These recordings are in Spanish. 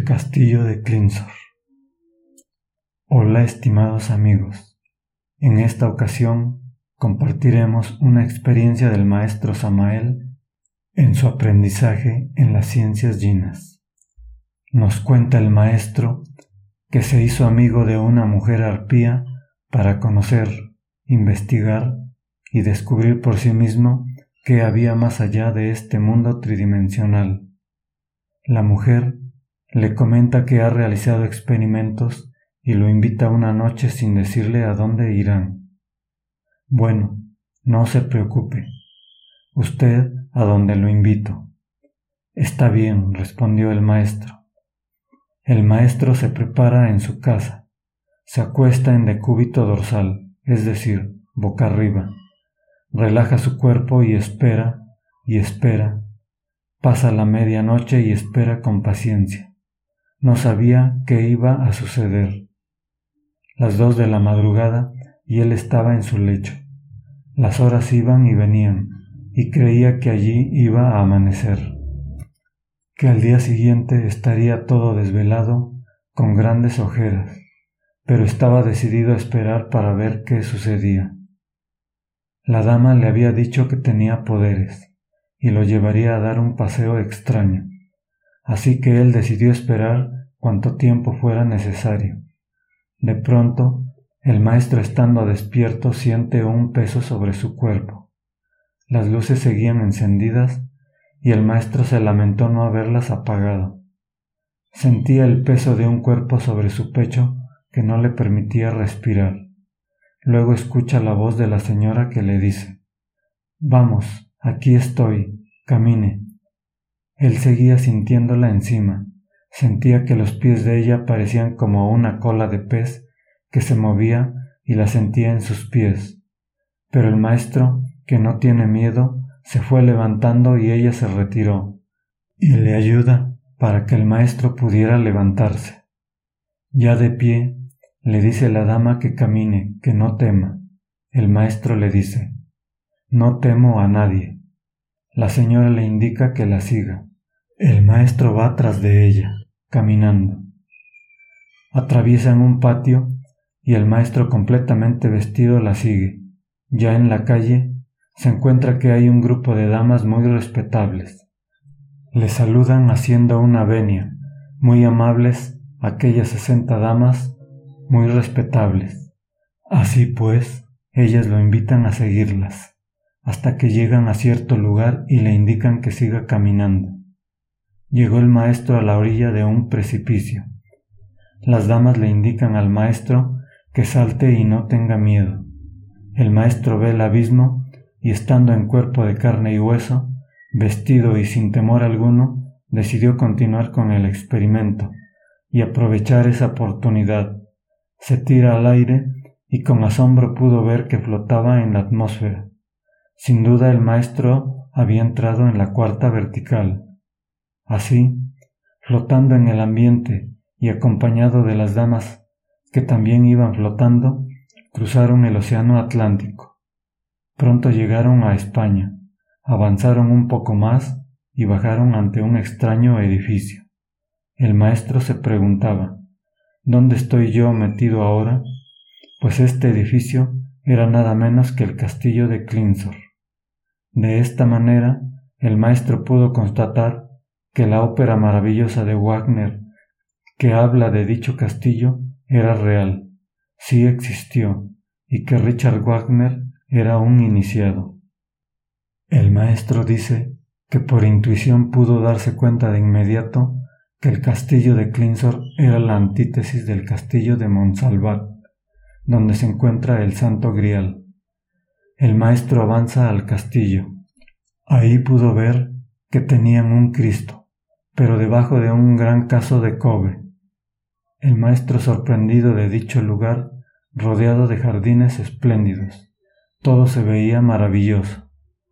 castillo de Clinsor. Hola estimados amigos, en esta ocasión compartiremos una experiencia del maestro Samael en su aprendizaje en las ciencias yinas. Nos cuenta el maestro que se hizo amigo de una mujer arpía para conocer, investigar y descubrir por sí mismo qué había más allá de este mundo tridimensional. La mujer le comenta que ha realizado experimentos y lo invita una noche sin decirle a dónde irán. Bueno, no se preocupe. Usted a donde lo invito. Está bien, respondió el maestro. El maestro se prepara en su casa. Se acuesta en decúbito dorsal, es decir, boca arriba. Relaja su cuerpo y espera, Pasa la medianoche y espera con paciencia. No sabía qué iba a suceder. Las 2 de la madrugada y él estaba en su lecho. Las horas iban y venían, y creía que allí iba a amanecer, que al día siguiente estaría todo desvelado, con grandes ojeras, pero estaba decidido a esperar para ver qué sucedía. La dama le había dicho que tenía poderes, y lo llevaría a dar un paseo extraño, así que él decidió esperar cuanto tiempo fuera necesario. De pronto, el maestro estando despierto siente un peso sobre su cuerpo. Las luces seguían encendidas y el maestro se lamentó no haberlas apagado. Sentía el peso de un cuerpo sobre su pecho que no le permitía respirar. Luego escucha la voz de la señora que le dice: «Vamos, aquí estoy, camine». Él seguía sintiéndola encima. Sentía que los pies de ella parecían como una cola de pez que se movía y la sentía en sus pies. Pero el maestro, que no tiene miedo, se fue levantando y ella se retiró, y le ayuda para que el maestro pudiera levantarse. Ya de pie, le dice la dama que camine, que no tema. El maestro le dice: «No temo a nadie». La señora le indica que la siga. El maestro va tras de ella, caminando. Atraviesan un patio y el maestro completamente vestido la sigue. Ya en la calle se encuentra que hay un grupo de damas muy respetables. Le saludan haciendo una venia, muy amables aquellas 60 damas, muy respetables. Así pues, ellas lo invitan a seguirlas, hasta que llegan a cierto lugar y le indican que siga caminando. Llegó el maestro a la orilla de un precipicio. Las damas le indican al maestro que salte y no tenga miedo. El maestro ve el abismo y, estando en cuerpo de carne y hueso, vestido y sin temor alguno, decidió continuar con el experimento y aprovechar esa oportunidad. Se tira al aire y con asombro pudo ver que flotaba en la atmósfera. Sin duda el maestro había entrado en la 4ª vertical. Así, flotando en el ambiente y acompañado de las damas que también iban flotando, cruzaron el océano Atlántico. Pronto llegaron a España, avanzaron un poco más y bajaron ante un extraño edificio. El maestro se preguntaba: ¿dónde estoy yo metido ahora? Pues este edificio era nada menos que el castillo de Clinsor. De esta manera, el maestro pudo constatar que la ópera maravillosa de Wagner, que habla de dicho castillo, era real, sí existió, y que Richard Wagner era un iniciado. El maestro dice que por intuición pudo darse cuenta de inmediato que el castillo de Clinsor era la antítesis del castillo de Montsalvat, donde se encuentra el Santo Grial. El maestro avanza al castillo. Ahí pudo ver que tenían un Cristo, pero debajo de un gran caso de cobre. El maestro, sorprendido de dicho lugar, rodeado de jardines espléndidos, todo se veía maravilloso.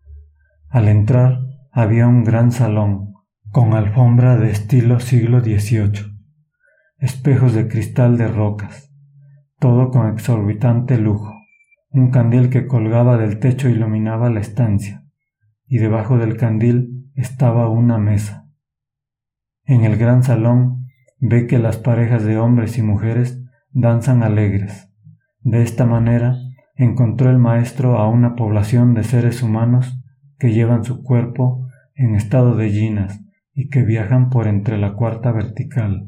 Al entrar había un gran salón, con alfombra de estilo siglo XVIII, espejos de cristal de rocas, todo con exorbitante lujo. Un candil que colgaba del techo iluminaba la estancia, y debajo del candil estaba una mesa. En el gran salón ve que las parejas de hombres y mujeres danzan alegres. De esta manera encontró el maestro a una población de seres humanos que llevan su cuerpo en estado de yinas y que viajan por entre la cuarta vertical.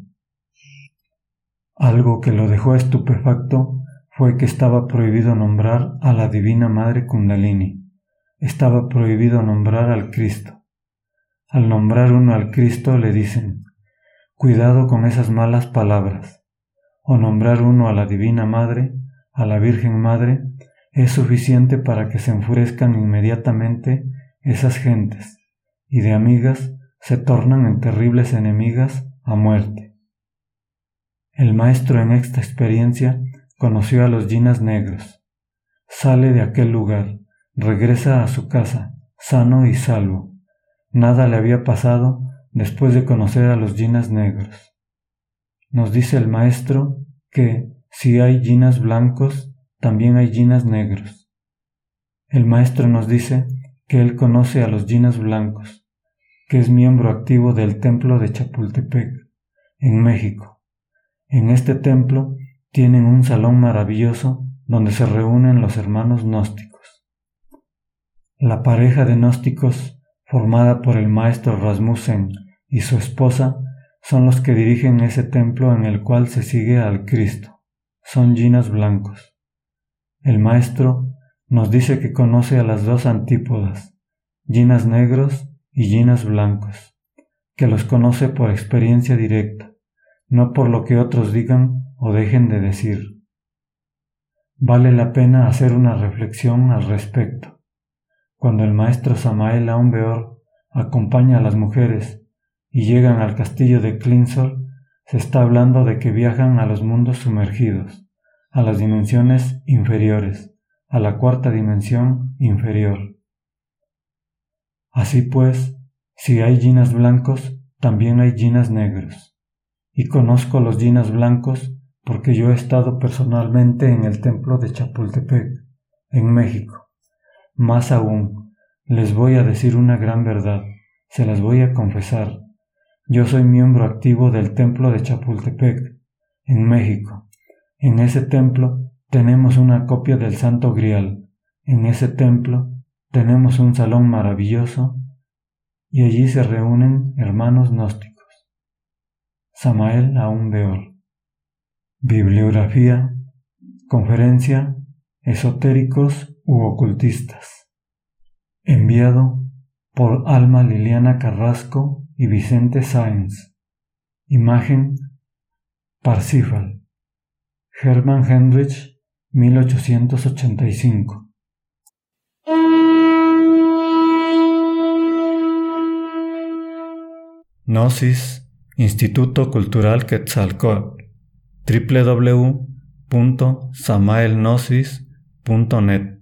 Algo que lo dejó estupefacto fue que estaba prohibido nombrar a la Divina Madre Kundalini. Estaba prohibido nombrar al Cristo. Al nombrar uno al Cristo le dicen, cuidado con esas malas palabras. O nombrar uno a la Divina Madre, a la Virgen Madre, es suficiente para que se enfurezcan inmediatamente esas gentes, y de amigas se tornan en terribles enemigas a muerte. El maestro en esta experiencia conoció a los yinas negros. Sale de aquel lugar, regresa a su casa, sano y salvo. Nada le había pasado después de conocer a los yinas negros. Nos dice el maestro que si hay yinas blancos, también hay yinas negros. El maestro nos dice que él conoce a los yinas blancos, que es miembro activo del templo de Chapultepec, en México. En este templo tienen un salón maravilloso donde se reúnen los hermanos gnósticos. La pareja de gnósticos, formada por el maestro Rasmussen y su esposa, son los que dirigen ese templo en el cual se sigue al Cristo. Son yinas blancos. El maestro nos dice que conoce a las dos antípodas, yinas negros y yinas blancos, que los conoce por experiencia directa, no por lo que otros digan o dejen de decir. Vale la pena hacer una reflexión al respecto. Cuando el maestro Samael Aun Weor acompaña a las mujeres y llegan al castillo de Clinsor, se está hablando de que viajan a los mundos sumergidos, a las dimensiones inferiores, a la cuarta dimensión inferior. Así pues, si hay yinas blancos, también hay yinas negros. Y conozco los yinas blancos porque yo he estado personalmente en el templo de Chapultepec, en México. Más aún, les voy a decir una gran verdad, se las voy a confesar. Yo soy miembro activo del templo de Chapultepec, en México. En ese templo tenemos una copia del Santo Grial. En ese templo tenemos un salón maravilloso y allí se reúnen hermanos gnósticos. Samael Aun Weor. Bibliografía, conferencia, esotéricos u ocultistas. Enviado por Alma Liliana Carrasco y Vicente Sáenz. Imagen, Parsifal. Hermann Heinrich, 1885. Gnosis, Instituto Cultural Quetzalcóatl, www.samaelgnosis.net